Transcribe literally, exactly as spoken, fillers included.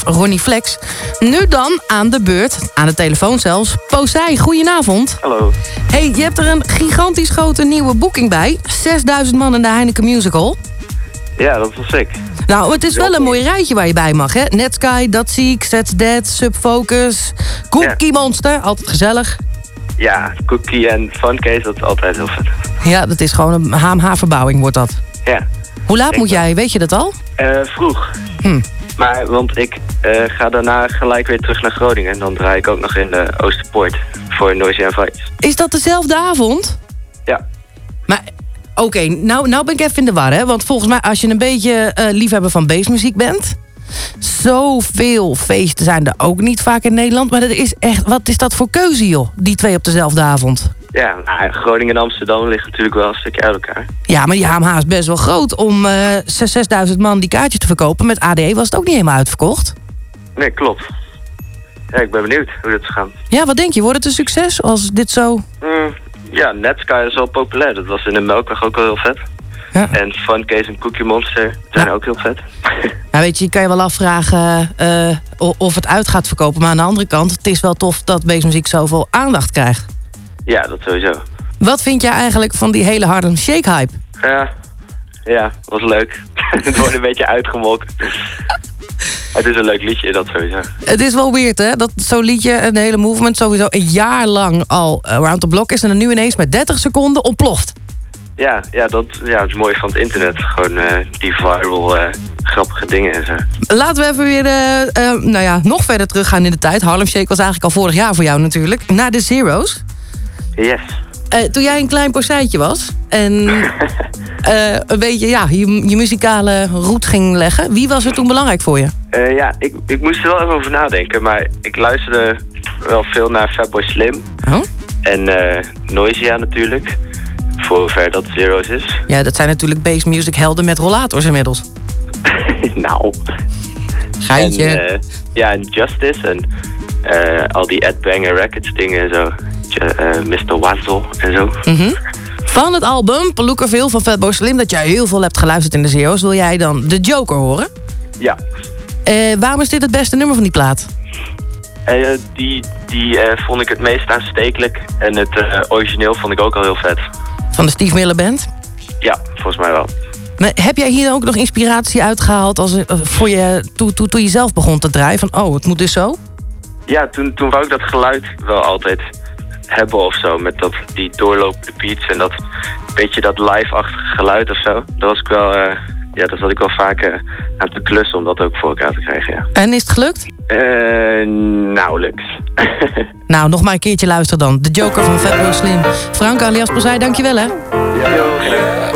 Ronnie Flex. Nu dan aan de beurt, aan de telefoon zelfs, Posey. Goedenavond. Hallo. Hey, je hebt er een gigantisch grote nieuwe boeking bij. zesduizend man in de Heineken Musical. Ja, dat is wel sick. Nou, het is wel een mooi rijtje waar je bij mag, hè? Netsky, Dat Ziek, That's Dead, Subfocus, Cookie Ja. Monster, altijd gezellig. Ja, Cookie en Funcase, dat is altijd heel vet. Ja, dat is gewoon een H M H-verbouwing, wordt dat. Ja. Hoe laat Ik moet wel. jij, weet je dat al? Eh, vroeg. Hm. Maar, want ik eh, ga daarna gelijk weer terug naar Groningen. En dan draai ik ook nog in de Oosterpoort voor Noisy and Vice. Is dat dezelfde avond? Ja. Maar, oké, nou, nou ben ik even in de war, hè? Want volgens mij, als je een beetje eh, liefhebber van bassmuziek bent... zoveel feesten zijn er ook niet vaak in Nederland. Maar dat is echt, wat is dat voor keuze, joh? Die twee op dezelfde avond. Ja, nou, Groningen en Amsterdam liggen natuurlijk wel een stukje uit elkaar. Ja, maar die H M H is best wel groot. Om uh, zesduizend man die kaartjes te verkopen. Met A D E was het ook niet helemaal uitverkocht. Nee, klopt. Ja, ik ben benieuwd hoe dit gaat. Ja, wat denk je? Wordt het een succes als dit zo... Mm, ja, Netsky is wel populair. Dat was in de Melkweg ook wel heel vet. Ja. En Funcase en Cookie Monster zijn Ja. ook heel vet. Nou, weet je, je kan je wel afvragen uh, of het uit gaat verkopen. Maar aan de andere kant, het is wel tof dat bassmuziek zoveel aandacht krijgt. Ja, dat sowieso. Wat vind jij eigenlijk van die hele Harlem Shake hype? Ja, ja, was leuk. Het wordt een beetje uitgemolken. Het is een leuk liedje, dat sowieso. Het is wel weird, hè? Dat zo'n liedje, een hele movement, sowieso een jaar lang al around the block is... en dan nu ineens met dertig seconden ontploft. Ja, ja, dat ja, het is mooi van het internet. Gewoon uh, die viral uh, grappige dingen en zo. Laten we even weer uh, uh, nou ja, nog verder teruggaan in de tijd. Harlem Shake was eigenlijk al vorig jaar voor jou natuurlijk. Na de Zero's. Yes. Uh, toen jij een klein porsijtje was en uh, een beetje ja, je, je muzikale route ging leggen. Wie was er toen belangrijk voor je? Uh, ja, ik, ik moest er wel even over nadenken. Maar ik luisterde wel veel naar Fatboy Slim. Oh? En uh, Noisia natuurlijk. Voor hoever dat Zero's is. Ja, dat zijn natuurlijk bass music helden met rollators inmiddels. Nou. Geintje. En, uh, ja, en Justice en uh, al die Ed Banger Records dingen en zo. Uh, mister Wazzle en zo. Mm-hmm. Van het album Palookaville van Fatboy Slim, dat jij heel veel hebt geluisterd in de Zero's, wil jij dan The Joker horen? Ja. Uh, waarom is dit het beste nummer van die plaat? Uh, die die uh, vond ik het meest aanstekelijk. En het uh, origineel vond ik ook al heel vet. Van de Steve Miller Band? Ja, volgens mij wel. Maar heb jij hier ook nog inspiratie uitgehaald als, uh, voor je, toen to, to je zelf begon te draaien? Van, oh, het moet dus zo? Ja, toen, toen wou ik dat geluid wel altijd hebben of zo. Met dat, die doorlopende beats en dat beetje dat live-achtige geluid of zo. Dat was ik wel, uh, ja, dat zat ik wel vaak uh, aan te klussen om dat ook voor elkaar te krijgen, ja. En is het gelukt? Uh, nauwelijks. Nou, nog maar een keertje luisteren dan. The Joker van Fatboy Slim. Frank alias Posey, dankjewel hè. Ja, heel